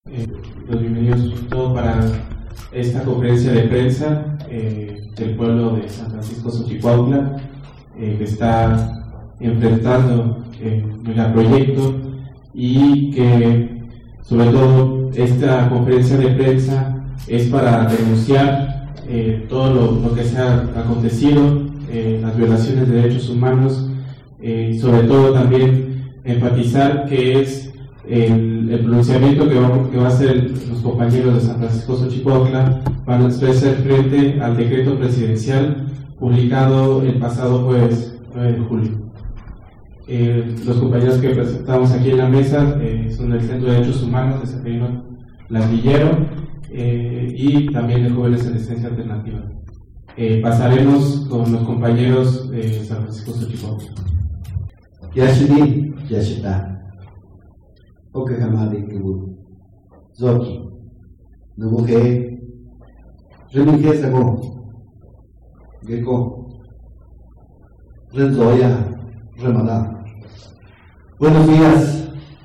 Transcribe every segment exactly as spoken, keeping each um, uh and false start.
Eh, los bienvenidos todos para esta conferencia de prensa eh, del pueblo de San Francisco Xochicuautla, eh, que está enfrentando eh, el proyecto, y que sobre todo esta conferencia de prensa es para denunciar eh, todo lo, lo que se ha acontecido, eh, las violaciones de derechos humanos, eh, y sobre todo también enfatizar que es el, el pronunciamiento que va, que va a hacer los compañeros de San Francisco Xochicuautla van a expresar frente al decreto presidencial publicado el pasado jueves nueve de julio. Eh, los compañeros que presentamos aquí en la mesa eh, son del Centro de Derechos Humanos de Seferino Ladrillero eh, y también de Jóvenes en Resistencia Alternativa. Eh, pasaremos con los compañeros de San Francisco Xochicuautla. Yashidi, Yashita, Okagamadi Kibu, Zoki, Nubuke, Remike Sago, Geko, Renzoya, Ramadán. Buenos días,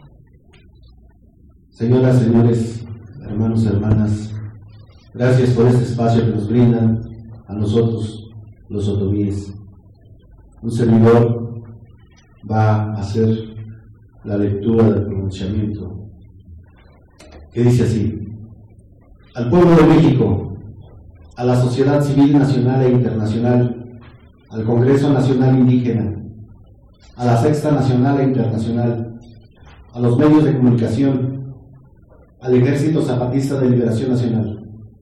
señoras, señores, hermanos y hermanas. Gracias por este espacio que nos brindan a nosotros, los otomíes. Un servidor va a hacer la lectura del pronunciamiento, que dice así: al pueblo de México, a la sociedad civil nacional e internacional, al Congreso Nacional Indígena, a la Sexta Nacional e Internacional, a los medios de comunicación, al Ejército Zapatista de Liberación Nacional.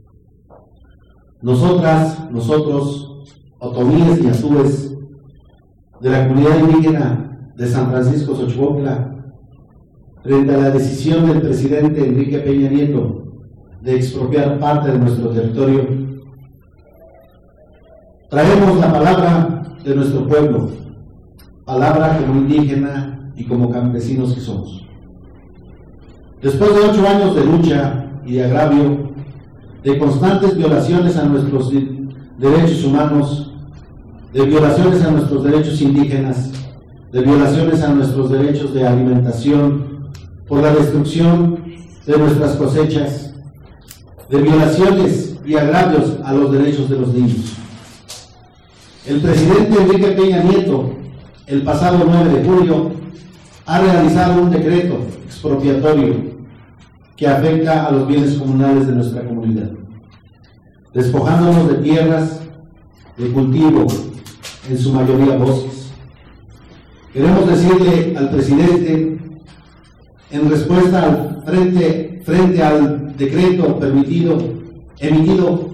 Nosotras, nosotros, otomíes y azúes, de la comunidad indígena de San Francisco Xochicuautla, frente a la decisión del presidente Enrique Peña Nieto de expropiar parte de nuestro territorio, traemos la palabra de nuestro pueblo, palabra como indígena y como campesinos que somos. Después de ocho años de lucha y de agravio, de constantes violaciones a nuestros derechos humanos, de violaciones a nuestros derechos indígenas, de violaciones a nuestros derechos de alimentación, por la destrucción de nuestras cosechas, de violaciones y agravios a los derechos de los niños. El presidente Enrique Peña Nieto, el pasado nueve de julio, ha realizado un decreto expropiatorio que afecta a los bienes comunales de nuestra comunidad, despojándonos de tierras de cultivo, en su mayoría bosques. Queremos decirle al presidente, en respuesta al frente, frente al decreto permitido, emitido,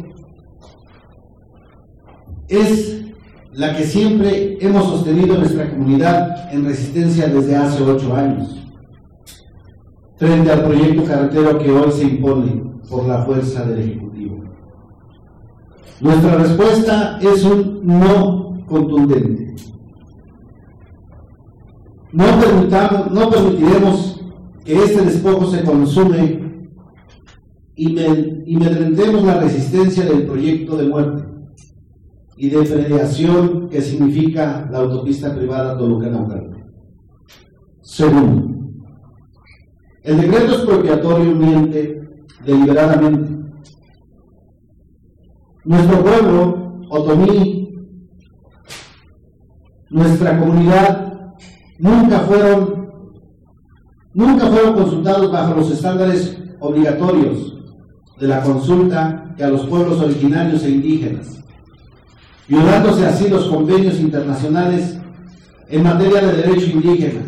es la que siempre hemos sostenido en nuestra comunidad en resistencia desde hace ocho años, frente al proyecto carretero que hoy se impone por la fuerza del Ejecutivo. Nuestra respuesta es un no contundente. No permitamos, no permitiremos que este despojo se consume y, me, y medrentemos la resistencia del proyecto de muerte y de predación que significa la autopista privada Toluca-Naucalpan. Segundo, el decreto expropiatorio miente deliberadamente. Nuestro pueblo, otomí, nuestra comunidad, nunca fueron, nunca fueron consultados bajo los estándares obligatorios de la consulta que a los pueblos originarios e indígenas, violándose así los convenios internacionales en materia de derecho indígena,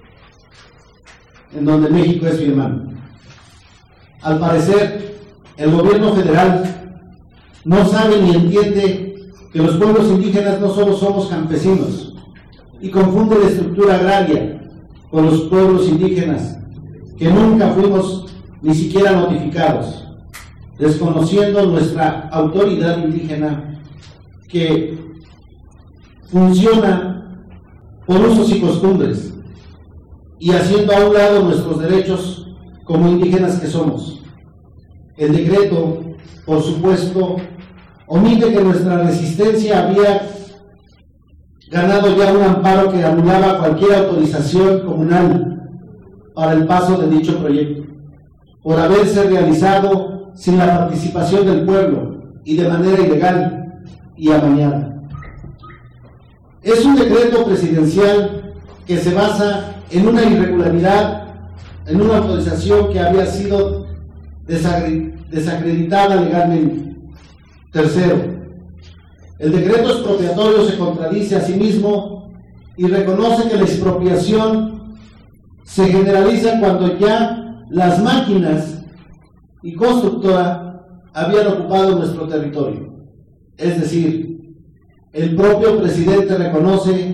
en donde México es firmante. Al parecer, el gobierno federal no sabe ni entiende que los pueblos indígenas no solo somos campesinos, y confunde la estructura agraria con los pueblos indígenas, que nunca fuimos ni siquiera notificados, desconociendo nuestra autoridad indígena que funciona por usos y costumbres, y haciendo a un lado nuestros derechos como indígenas que somos. El decreto, por supuesto, omite que nuestra resistencia había ganado ya un amparo que anulaba cualquier autorización comunal para el paso de dicho proyecto. por haberse realizado sin la participación del pueblo y de manera ilegal y amañada. Es un decreto presidencial que se basa en una irregularidad, en una autorización que había sido desacreditada legalmente. Tercero, el decreto expropiatorio se contradice a sí mismo y reconoce que la expropiación se generaliza cuando ya las máquinas y constructora habían ocupado nuestro territorio. Es decir, el propio presidente reconoce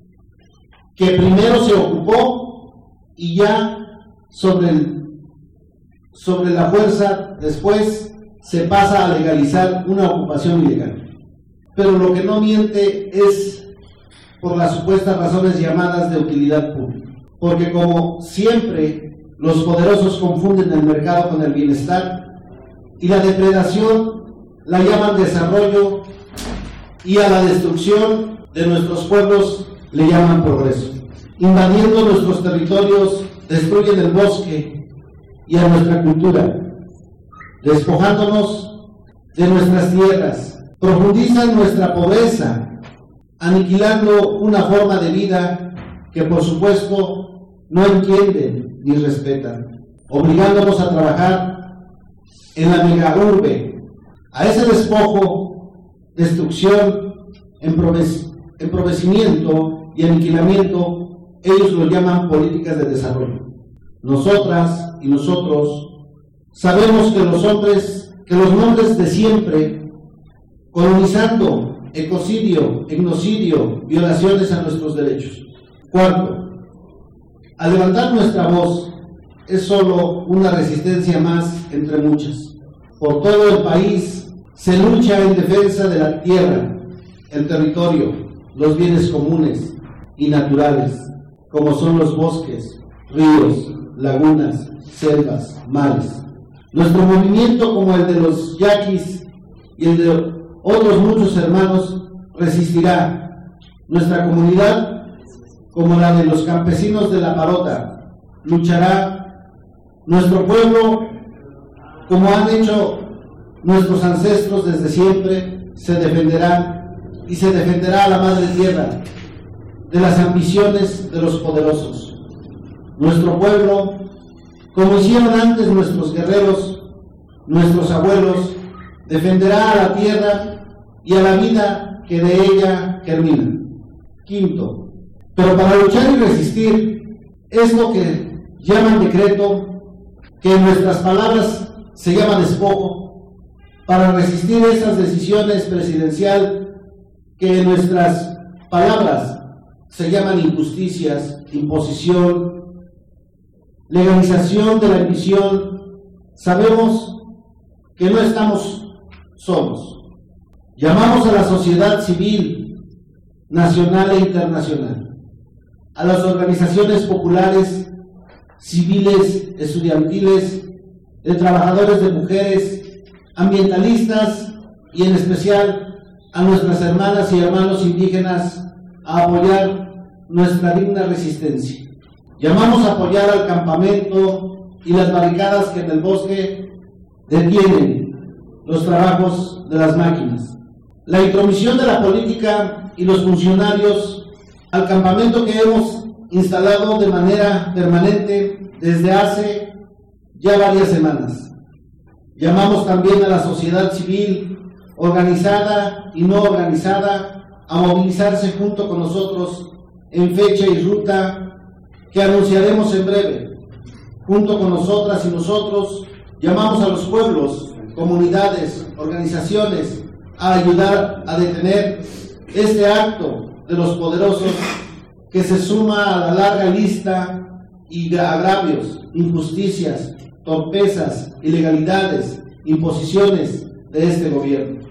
que primero se ocupó y ya sobre, el, sobre la fuerza después se pasa a legalizar una ocupación ilegal. Pero lo que no miente es por las supuestas razones llamadas de utilidad pública. Porque como siempre, los poderosos confunden el mercado con el bienestar y la depredación la llaman desarrollo y a la destrucción de nuestros pueblos le llaman progreso. Invadiendo nuestros territorios, destruyen el bosque y a nuestra cultura, despojándonos de nuestras tierras, profundizan nuestra pobreza, aniquilando una forma de vida que por supuesto no entienden ni respetan, obligándonos a trabajar en la megaurbe. A ese despojo, destrucción, empobrecimiento y aniquilamiento, ellos lo llaman políticas de desarrollo. Nosotras y nosotros sabemos que los hombres, que los nombres de siempre, colonizando, ecocidio, etnocidio, violaciones a nuestros derechos. Cuarto, al levantar nuestra voz es solo una resistencia más entre muchas. Por todo el país se lucha en defensa de la tierra, el territorio, los bienes comunes y naturales, como son los bosques, ríos, lagunas, selvas, mares. Nuestro movimiento, como el de los yaquis y el de otros muchos hermanos, resistirá. Nuestra comunidad, como la de los campesinos de la Parota, luchará. Nuestro pueblo, como han hecho nuestros ancestros desde siempre, se defenderá y se defenderá a la madre tierra de las ambiciones de los poderosos. Nuestro pueblo, como hicieron antes nuestros guerreros, nuestros abuelos, defenderá a la tierra y a la vida que de ella germina. Quinto, pero para luchar y resistir, es lo que llaman decreto, que en nuestras palabras se llama despojo, para resistir esas decisiones presidenciales que en nuestras palabras se llaman injusticias, imposición, legalización de la ambición. Sabemos que no estamos solos. Llamamos a la sociedad civil, nacional e internacional, a las organizaciones populares, civiles, estudiantiles, de trabajadores de mujeres, ambientalistas y en especial a nuestras hermanas y hermanos indígenas a apoyar nuestra digna resistencia. Llamamos a apoyar al campamento y las barricadas que en el bosque detienen los trabajos de las máquinas. La intromisión de la política y los funcionarios al campamento que hemos instalado de manera permanente desde hace ya varias semanas. Llamamos también a la sociedad civil, organizada y no organizada, a movilizarse junto con nosotros en fecha y ruta que anunciaremos en breve. Junto con nosotras y nosotros, llamamos a los pueblos, comunidades, organizaciones a ayudar a detener este acto de los poderosos que se suma a la larga lista y de agravios, injusticias, torpezas, ilegalidades, imposiciones de este gobierno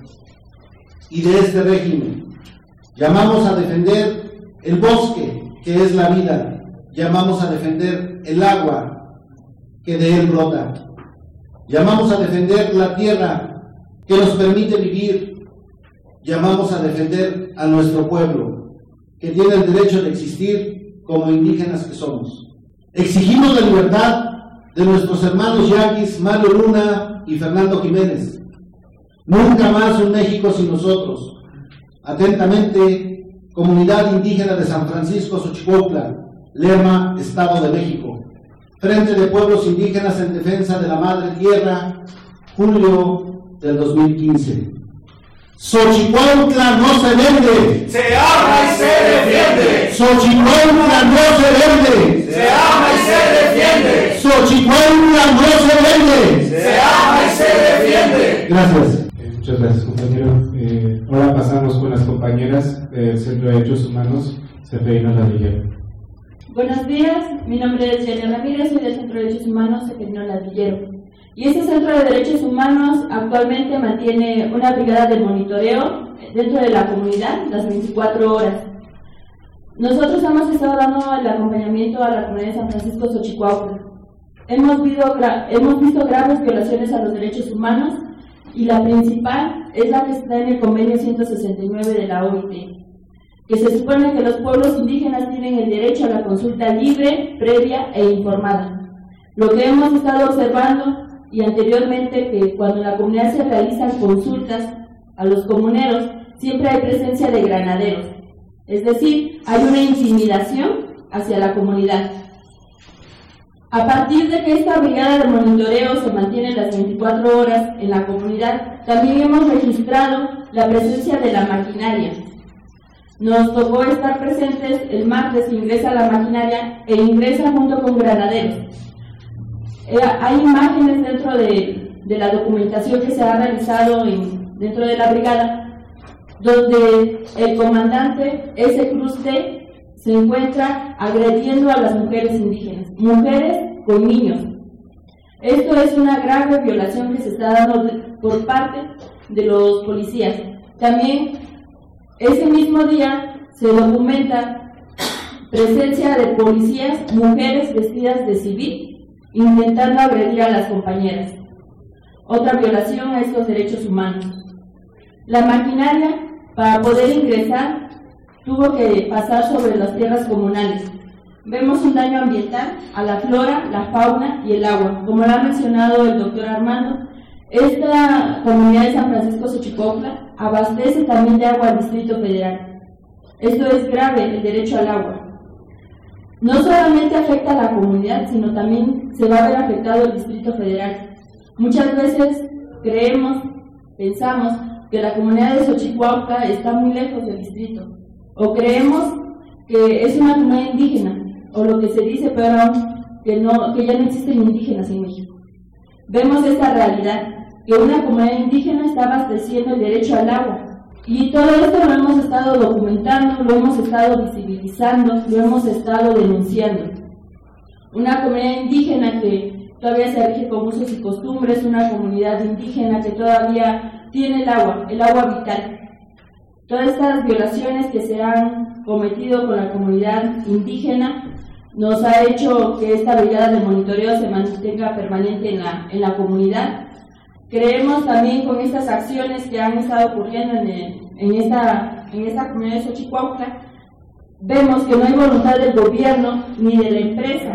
y de este régimen. Llamamos a defender el bosque, que es la vida. Llamamos a defender el agua, que de él brota. Llamamos a defender la tierra, que nos permite vivir. Llamamos a defender a nuestro pueblo, que tiene el derecho de existir como indígenas que somos. Exigimos la libertad de nuestros hermanos Yaquis, Mario Luna y Fernando Jiménez. Nunca más un México sin nosotros. Atentamente, Comunidad Indígena de San Francisco Xochicuautla, lema Estado de México. Frente de Pueblos Indígenas en Defensa de la Madre Tierra, julio del dos mil quince. Xochicuautla no se vende. Se ama y se defiende. Xochicuautla no se vende. Se ama y se defiende. Xochicuautla no se vende. Se ama y se defiende. Gracias. Eh, muchas gracias, compañero. Eh, ahora pasamos con las compañeras del Centro de Derechos Humanos, Seferino Ladrillero. Buenos días, mi nombre es Jenny Ramírez, soy del Centro de Derechos Humanos Seferino Ladrillero. Y este Centro de Derechos Humanos actualmente mantiene una brigada de monitoreo dentro de la comunidad las veinticuatro horas. Nosotros hemos estado dando el acompañamiento a la comunidad de San Francisco Xochicuautla. Hemos visto, hemos visto graves violaciones a los derechos humanos y la principal es la que está en el convenio ciento sesenta y nueve de la O I T, que se supone que los pueblos indígenas tienen el derecho a la consulta libre, previa e informada. Lo que hemos estado observando y anteriormente, que cuando en la comunidad se realizan consultas a los comuneros, siempre hay presencia de granaderos, es decir, hay una intimidación hacia la comunidad. A partir de que esta brigada de monitoreo se mantiene las veinticuatro horas en la comunidad, también hemos registrado la presencia de la maquinaria. Nos tocó estar presentes el martes que ingresa la maquinaria e ingresa junto con granaderos. Eh, hay imágenes dentro de, de la documentación que se ha realizado en, dentro de la brigada, donde el comandante S. Cruz T se encuentra agrediendo a las mujeres indígenas, mujeres con niños. Esto es una grave violación que se está dando de, por parte de los policías. También ese mismo día se documenta presencia de policías, mujeres vestidas de civil, intentando agredir a las compañeras. Otra violación a estos derechos humanos. La maquinaria, para poder ingresar, tuvo que pasar sobre las tierras comunales. Vemos un daño ambiental a la flora, la fauna y el agua. Como lo ha mencionado el doctor Armando, esta comunidad de San Francisco Xochicuautla abastece también de agua al Distrito Federal. Esto es grave, el derecho al agua. No solamente afecta a la comunidad, sino también se va a ver afectado el Distrito Federal. Muchas veces creemos, pensamos que la comunidad de Xochicuautla está muy lejos del distrito, o creemos que es una comunidad indígena, o lo que se dice peor aún, que, no, que ya no existen indígenas en México. Vemos esta realidad, que una comunidad indígena está abasteciendo el derecho al agua. Y todo esto lo hemos estado documentando, lo hemos estado visibilizando, lo hemos estado denunciando. Una comunidad indígena que todavía se rige con usos y costumbres, una comunidad indígena que todavía tiene el agua, el agua vital. Todas estas violaciones que se han cometido con la comunidad indígena nos ha hecho que esta brigada de monitoreo se mantenga permanente en la, en la comunidad. Creemos también con estas acciones que han estado ocurriendo en, el, en, esta, en esta comunidad de Xochicuautla, vemos que no hay voluntad del gobierno ni de la empresa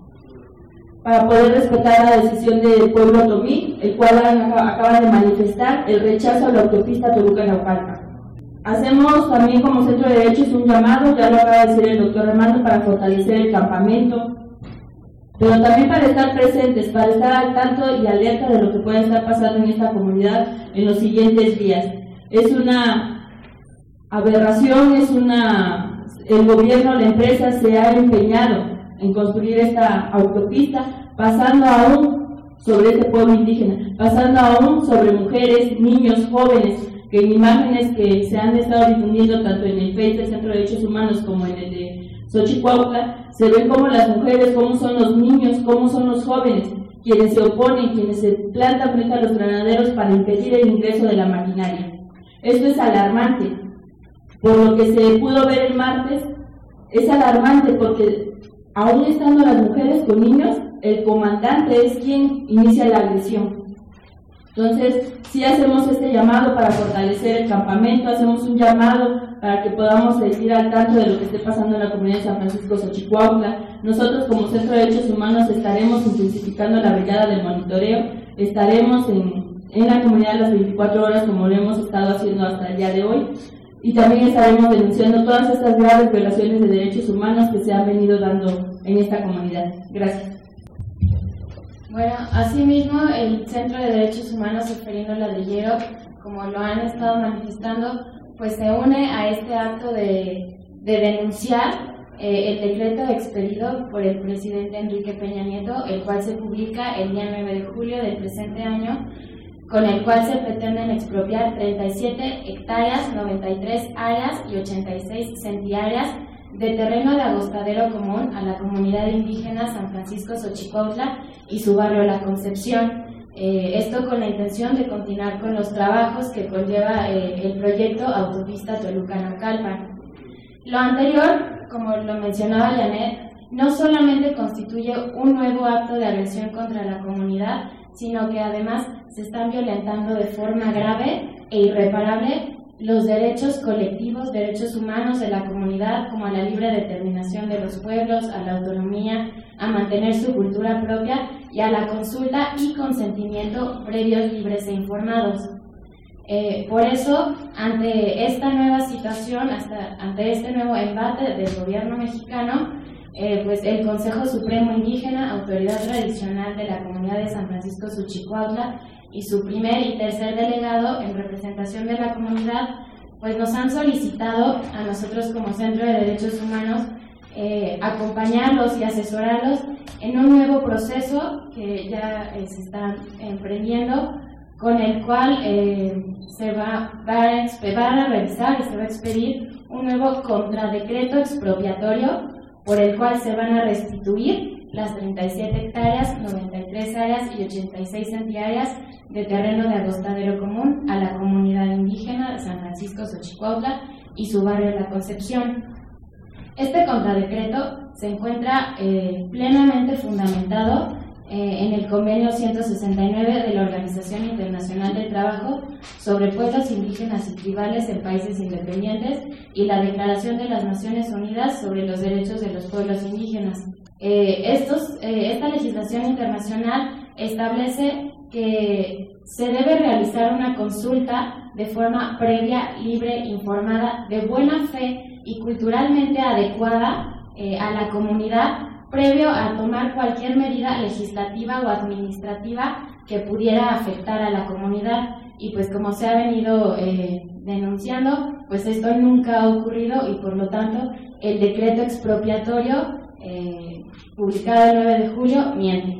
para poder respetar la decisión del pueblo otomí, el cual han, acaban de manifestar el rechazo a la autopista Toluca-Naucalpan. Hacemos también como Centro de Derechos un llamado, ya lo acaba de decir el doctor Armando, para fortalecer el campamento, pero también para estar presentes, para estar al tanto y alerta de lo que puede estar pasando en esta comunidad en los siguientes días. Es una aberración, es una... el gobierno, la empresa se ha empeñado en construir esta autopista, pasando aún sobre este pueblo indígena, pasando aún sobre mujeres, niños, jóvenes, que en imágenes que se han estado difundiendo tanto en el Facebook del Centro de Derechos Humanos como en el de Xochicuautla, se ven cómo las mujeres, cómo son los niños, cómo son los jóvenes, quienes se oponen, quienes se plantan frente a los granaderos para impedir el ingreso de la maquinaria. Esto es alarmante. Por lo que se pudo ver el martes, es alarmante porque aún estando las mujeres con niños, el comandante es quien inicia la agresión. Entonces, sí hacemos este llamado para fortalecer el campamento, hacemos un llamado para para que podamos seguir al tanto de lo que esté pasando en la comunidad de San Francisco Xochicuautla. Nosotros como Centro de Derechos Humanos estaremos intensificando la brigada del monitoreo, estaremos en, en la comunidad las veinticuatro horas como lo hemos estado haciendo hasta el día de hoy, y también estaremos denunciando todas estas graves violaciones de derechos humanos que se han venido dando en esta comunidad. Gracias. Bueno, asimismo, el Centro de Derechos Humanos Seferino Ladrillero, como lo han estado manifestando, pues se une a este acto de, de denunciar eh, el decreto expedido por el presidente Enrique Peña Nieto, el cual se publica el día nueve de julio del presente año, con el cual se pretenden expropiar treinta y siete hectáreas, noventa y tres áreas y ochenta y seis centiáreas de terreno de agostadero común a la comunidad indígena San Francisco Xochicuautla y su barrio La Concepción. Eh, esto con la intención de continuar con los trabajos que conlleva eh, el proyecto Autopista Toluca-Naucalpan. Lo anterior, como lo mencionaba Janet, no solamente constituye un nuevo acto de agresión contra la comunidad, sino que además se están violentando de forma grave e irreparable los derechos colectivos, derechos humanos de la comunidad, como a la libre determinación de los pueblos, a la autonomía, a mantener su cultura propia y a la consulta y consentimiento previos, libres e informados. Eh, por eso, ante esta nueva situación, hasta, ante este nuevo embate del gobierno mexicano, eh, pues el Consejo Supremo Indígena, autoridad tradicional de la comunidad de San Francisco Xochicuautla, y su primer y tercer delegado en representación de la comunidad, pues nos han solicitado a nosotros como Centro de Derechos Humanos eh, acompañarlos y asesorarlos en un nuevo proceso que ya eh, se está emprendiendo, con el cual eh, se va, va, a, van a revisar y se va a expedir un nuevo contradecreto expropiatorio por el cual se van a restituir las treinta y siete hectáreas, noventa y tres áreas y ochenta y seis centiáreas de terreno de agostadero común a la comunidad indígena de San Francisco Xochicuautla y su barrio La Concepción. Este contradecreto se encuentra eh, plenamente fundamentado eh, en el convenio ciento sesenta y nueve de la Organización Internacional del Trabajo sobre pueblos indígenas y tribales en países independientes y la Declaración de las Naciones Unidas sobre los derechos de los pueblos indígenas. Eh, estos, eh, esta legislación internacional establece que se debe realizar una consulta de forma previa, libre, informada, de buena fe y culturalmente adecuada eh, a la comunidad, previo a tomar cualquier medida legislativa o administrativa que pudiera afectar a la comunidad. Y pues como se ha venido eh, denunciando, pues esto nunca ha ocurrido y por lo tanto el decreto expropiatorio eh, publicado el nueve de julio miente.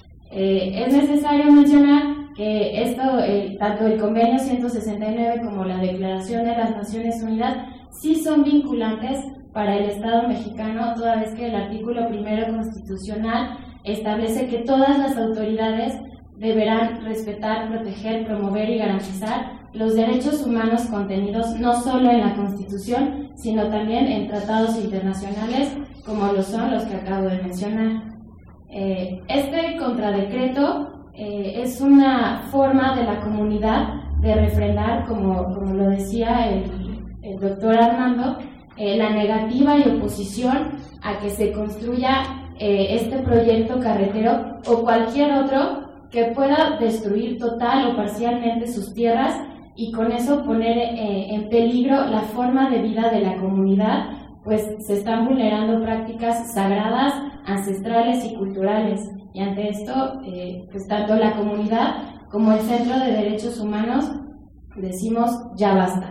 Eh, es necesario mencionar que esto, eh, tanto el convenio ciento sesenta y nueve como la Declaración de las Naciones Unidas sí son vinculantes para el Estado mexicano, toda vez que el artículo primero constitucional establece que todas las autoridades deberán respetar, proteger, promover y garantizar los derechos humanos contenidos no solo en la Constitución, sino también en tratados internacionales como lo son los que acabo de mencionar. Eh, este contradecreto eh, es una forma de la comunidad de refrendar, como, como lo decía el, el doctor Armando, eh, la negativa y oposición a que se construya eh, este proyecto carretero o cualquier otro que pueda destruir total o parcialmente sus tierras y con eso poner eh, en peligro la forma de vida de la comunidad, pues se están vulnerando prácticas sagradas, ancestrales y culturales. Y ante esto, eh, pues tanto la comunidad como el Centro de Derechos Humanos decimos ya basta.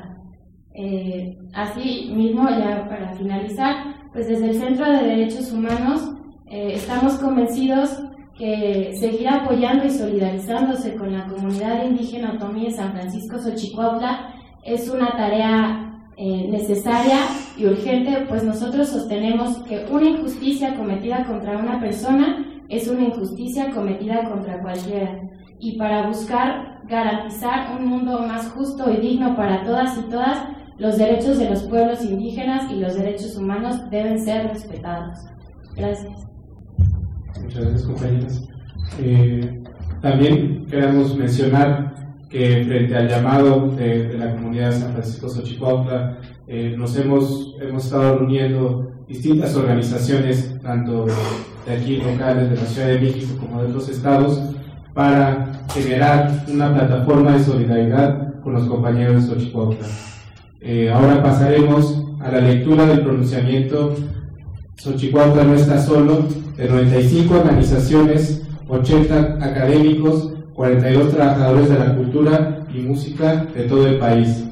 Eh, así mismo, ya para finalizar, pues desde el Centro de Derechos Humanos eh, estamos convencidos que seguir apoyando y solidarizándose con la comunidad indígena otomí de San Francisco Xochicuautla es una tarea eh, necesaria y urgente, pues nosotros sostenemos que una injusticia cometida contra una persona es una injusticia cometida contra cualquiera. Y para buscar garantizar un mundo más justo y digno para todas y todas, los derechos de los pueblos indígenas y los derechos humanos deben ser respetados. Gracias. Muchas gracias, compañeras. Eh, también queremos mencionar que frente al llamado de, de la comunidad de San Francisco Xochicuautla, eh, nos hemos, hemos estado reuniendo distintas organizaciones, tanto de aquí locales de la Ciudad de México como de otros estados, para generar una plataforma de solidaridad con los compañeros de Xochicuautla. Eh, ahora pasaremos a la lectura del pronunciamiento Xochicuautla no está solo, de noventa y cinco organizaciones, ochenta académicos, cuarenta y dos trabajadores de la cultura y música de todo el país.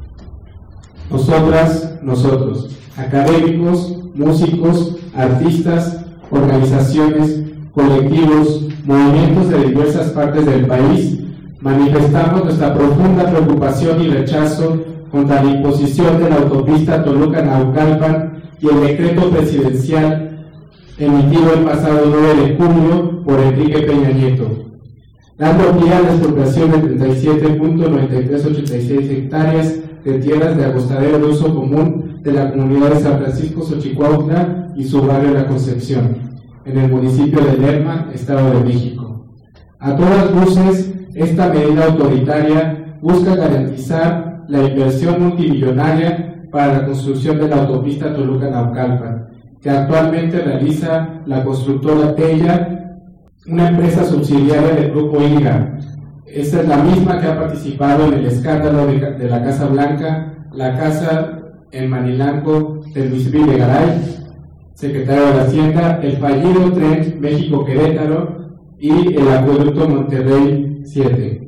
Nosotras, nosotros, académicos, músicos, artistas, organizaciones, colectivos, movimientos de diversas partes del país, manifestamos nuestra profunda preocupación y rechazo contra la imposición de la autopista Toluca-Naucalpan y el decreto presidencial emitido el pasado nueve de junio por Enrique Peña Nieto, dando pie a la expropiación de treinta y siete punto noventa y tres ochenta y seis hectáreas de tierras de agostadero de uso común de la comunidad de San Francisco Xochicuautla y su barrio La Concepción, en el municipio de Lerma, Estado de México. A todas luces, esta medida autoritaria busca garantizar la inversión multimillonaria para la construcción de la autopista Toluca-Naucalpan, que actualmente realiza la constructora Tella, una empresa subsidiaria del Grupo INGA. Esta es la misma que ha participado en el escándalo de, de la Casa Blanca, la casa en Manilanco de Luis Videgaray, secretario de la Hacienda, el fallido tren México-Querétaro y el acueducto Monterrey siete.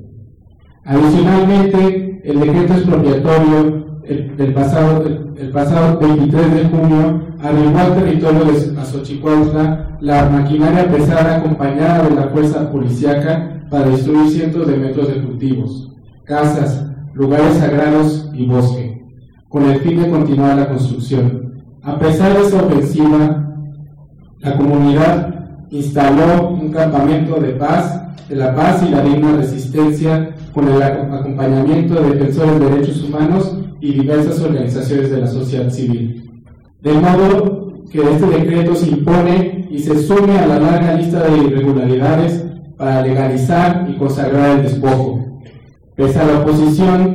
Adicionalmente, el decreto expropiatorio el, del pasado, el, el pasado veintitrés de junio arribó al territorio de Xochicuautla la maquinaria pesada acompañada de la fuerza policíaca para destruir cientos de metros de cultivos, casas, lugares sagrados y bosque, con el fin de continuar la construcción. A pesar de esta ofensiva, la comunidad instaló un campamento de paz, de la paz y la digna resistencia, con el acompañamiento de defensores de derechos humanos y diversas organizaciones de la sociedad civil. De modo que este decreto se impone y se sume a la larga lista de irregularidades para legalizar y consagrar el despojo. Pese a la oposición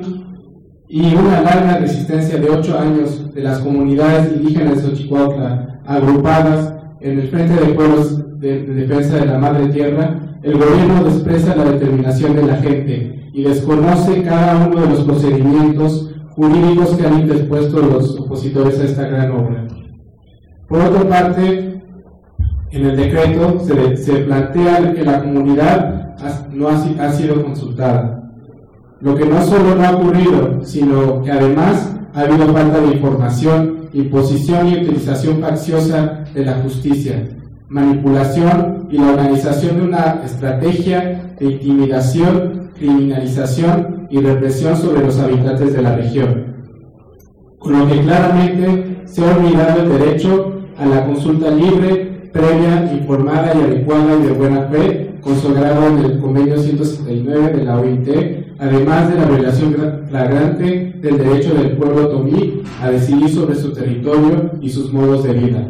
y una larga resistencia de ocho años de las comunidades indígenas de Xochicuautla, agrupadas en el Frente de Pueblos de, de Defensa de la Madre Tierra, el gobierno despreza la determinación de la gente y desconoce cada uno de los procedimientos jurídicos que han interpuesto los opositores a esta gran obra. Por otra parte, en el decreto se, se plantea que la comunidad ha, no ha, ha sido consultada, lo que no solo no ha ocurrido, sino que además ha habido falta de información, imposición y utilización facciosa de la justicia, manipulación y la organización de una estrategia de intimidación, criminalización y represión sobre los habitantes de la región, con lo que claramente se ha olvidado el derecho a la consulta libre, previa, informada y adecuada y de buena fe, consagrado en el convenio ciento sesenta y nueve de la O I T, además de la violación flagrante del derecho del pueblo otomí a decidir sobre su territorio y sus modos de vida.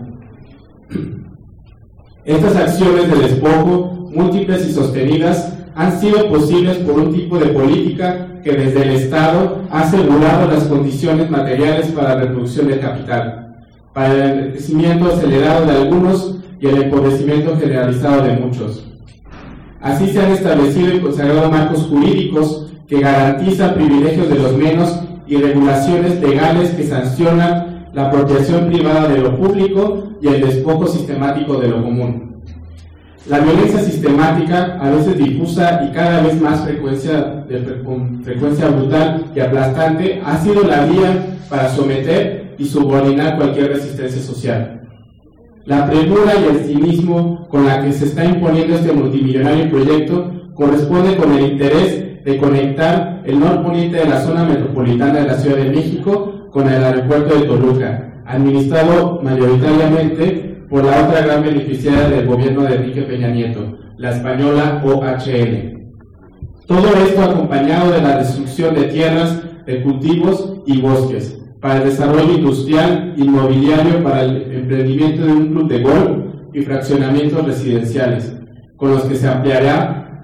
Estas acciones de despojo, múltiples y sostenidas, han sido posibles por un tipo de política que desde el Estado ha asegurado las condiciones materiales para la reproducción del capital, para el enriquecimiento acelerado de algunos y el empobrecimiento generalizado de muchos. Así se han establecido y consagrado marcos jurídicos que garantizan privilegios de los menos y regulaciones legales que sancionan la apropiación privada de lo público y el despojo sistemático de lo común. La violencia sistemática, a veces difusa y cada vez más frecuencia, de, con frecuencia brutal y aplastante, ha sido la vía para someter y subordinar cualquier resistencia social. La premura y el cinismo con la que se está imponiendo este multimillonario proyecto corresponde con el interés de conectar el norponiente de la zona metropolitana de la Ciudad de México con el aeropuerto de Toluca, administrado mayoritariamente por la otra gran beneficiaria del gobierno de Enrique Peña Nieto, la española O H L. Todo esto acompañado de la destrucción de tierras, de cultivos y bosques, para el desarrollo industrial, inmobiliario, para el emprendimiento de un club de golf y fraccionamientos residenciales, con los que se ampliará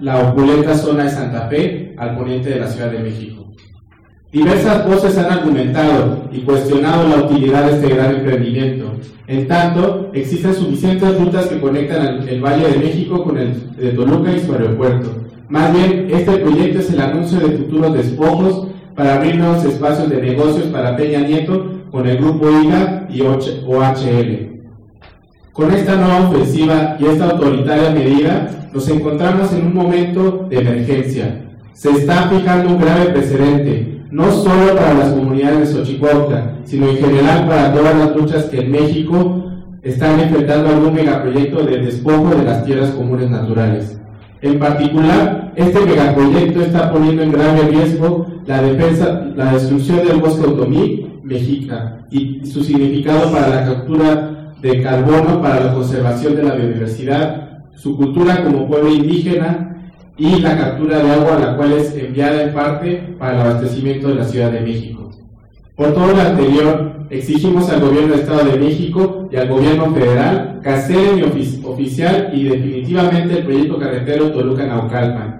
la opulenta zona de Santa Fe, al poniente de la Ciudad de México. Diversas voces han argumentado y cuestionado la utilidad de este gran emprendimiento. En tanto, existen suficientes rutas que conectan el, el Valle de México con el de Toluca y su aeropuerto. Más bien, este proyecto es el anuncio de futuros despojos para abrir nuevos espacios de negocios para Peña Nieto con el Grupo I G A y O H L. Con esta nueva ofensiva y esta autoritaria medida, nos encontramos en un momento de emergencia. Se está fijando un grave precedente, no solo para las comunidades de Xochicuautla, sino en general para todas las luchas que en México están enfrentando algún megaproyecto de despojo de las tierras comunes naturales. En particular, este megaproyecto está poniendo en grave riesgo la defensa, la destrucción del bosque otomí mexica y su significado para la captura de carbono, para la conservación de la biodiversidad, su cultura como pueblo indígena y la captura de agua, la cual es enviada en parte para el abastecimiento de la Ciudad de México. Por todo lo anterior, exigimos al Gobierno del Estado de México y al Gobierno Federal cancelen y ofici oficial y definitivamente el proyecto carretero Toluca-Naucalpan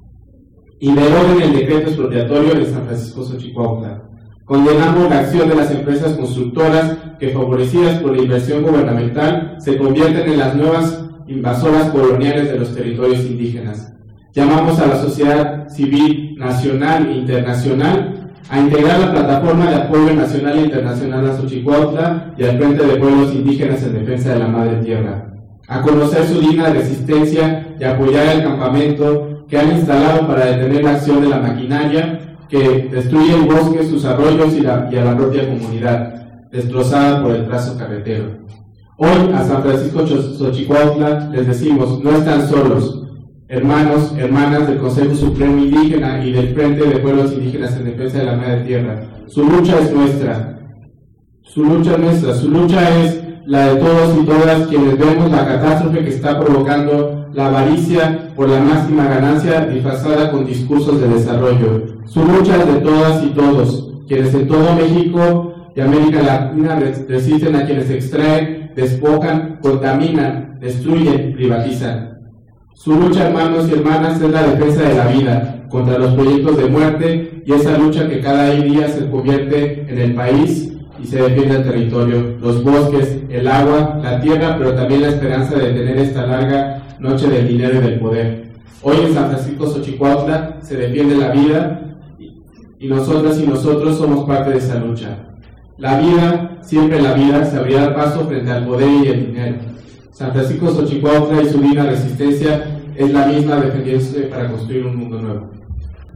y deroguen el decreto expropiatorio de San Francisco Xochicuautla. Condenamos la acción de las empresas constructoras que, favorecidas por la inversión gubernamental, se convierten en las nuevas invasoras coloniales de los territorios indígenas. Llamamos a la sociedad civil nacional e internacional a integrar la plataforma de apoyo nacional e internacional a Xochicuautla y al Frente de Pueblos Indígenas en Defensa de la Madre Tierra, a conocer su digna resistencia y apoyar el campamento que han instalado para detener la acción de la maquinaria que destruye el bosque, sus arroyos y, la, y a la propia comunidad, destrozada por el trazo carretero. Hoy a San Francisco Xochicuautla les decimos, no están solos, hermanos, hermanas del Consejo Supremo Indígena y del Frente de Pueblos Indígenas en Defensa de la Madre Tierra. Su lucha es nuestra, su lucha es nuestra, su lucha es la de todos y todas quienes vemos la catástrofe que está provocando la avaricia por la máxima ganancia disfrazada con discursos de desarrollo. Su lucha es de todas y todos, quienes en todo México y América Latina resisten a quienes extraen, despojan, contaminan, destruyen, privatizan. Su lucha, hermanos y hermanas, es la defensa de la vida contra los proyectos de muerte y esa lucha que cada día se convierte en el país y se defiende el territorio, los bosques, el agua, la tierra, pero también la esperanza de tener esta larga noche del dinero y del poder. Hoy en San Francisco Xochicuautla se defiende la vida y nosotras y nosotros somos parte de esa lucha. La vida, siempre la vida, se abrirá paso frente al poder y el dinero. San Francisco Xochicuautla y su digna resistencia es la misma defendiéndose para construir un mundo nuevo.